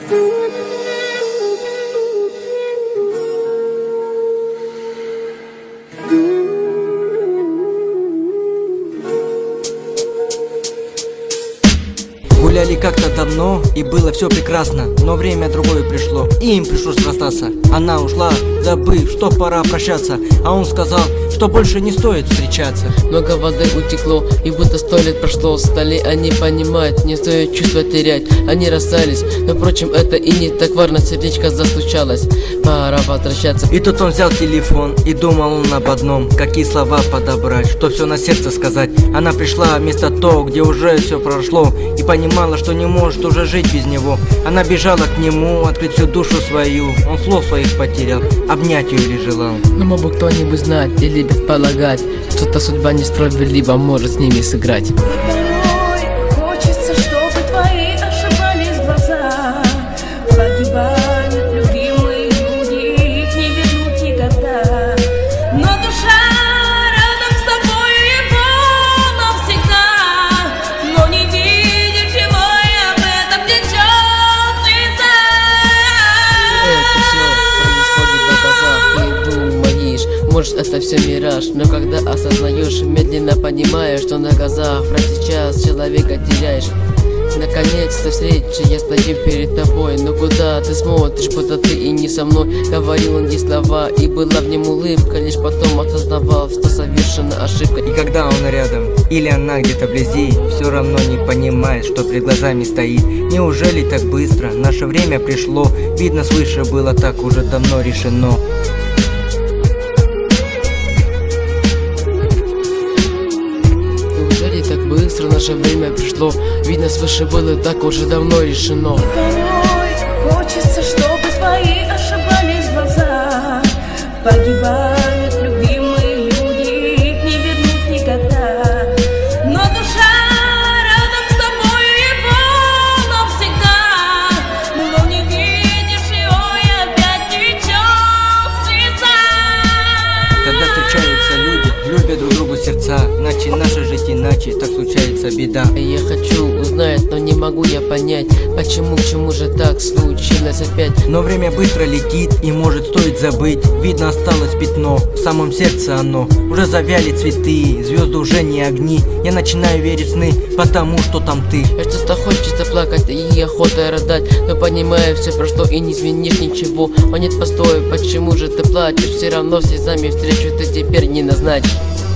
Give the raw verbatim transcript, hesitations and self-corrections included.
Гуляли как-то давно, и было все прекрасно. Но время другое пришло, и им пришлось расстаться. Она ушла, забыв, что пора прощаться. А он сказал, что больше не стоит встречаться. Много воды утекло, и будто сто лет прошло. Стали они понимать, не стоит чувства терять. Они расстались, но впрочем это и не так важно. Сердечко застучалось, пора возвращаться. И тут он взял телефон, и думал он об одном: какие слова подобрать, что все на сердце сказать. Она пришла вместо того, где уже все прошло, и понимала, что не может уже жить без него. Она бежала к нему, открыть всю душу свою. Он слов своих потерял, обнять ее или желал. Но мог бы кто-нибудь знать или предполагать, что-то судьба несправедлива может с ними сыграть. Порой хочется, чтобы твои ошибались глаза. Погибают любимые люди, их не вернут никогда. Но душа рядом с тобой его навсегда. Но не видишь его, и об этом течет слеза. Это все происходит на глазах, ты думаешь, может это все мираж. Но когда осознаешь, медленно понимаешь, что на глазах прямо сейчас человека теряешь. Наконец-то встреча, я стою перед тобой. Но куда ты смотришь, будто ты и не со мной. Говорил он ей слова, и была в нем улыбка. Лишь потом осознавал, что совершена ошибка. И когда он рядом, или она где-то вблизи, все равно не понимает, что перед глазами стоит. Неужели так быстро наше время пришло? Видно, свыше было так уже давно решено. Неужели так быстро наше время пришло? Видно, свыше было так уже давно решено. Порой хочется, чтобы твои ошибались глаза. Погибают любимые люди, их не вернут никогда. Но душа рядом с тобой его навсегда. Но не видишь его, и опять течет слеза. Когда встречаются люди, любят друг другу сердца. Иначе наше жить иначе, так случается беда. Я хочу узнать, но не могу я понять, почему, к чему же так случилось опять. Но время быстро летит, и может стоит забыть. Видно, осталось пятно, в самом сердце оно. Уже завяли цветы, звезды уже не огни. Я начинаю верить в сны, потому что там ты. Я что-то хочется плакать, и охота рыдать. Но понимаю, все прошло, и не изменишь ничего. О нет, постой, почему же ты плачешь? Все равно слезами встречу ты теперь не назначишь.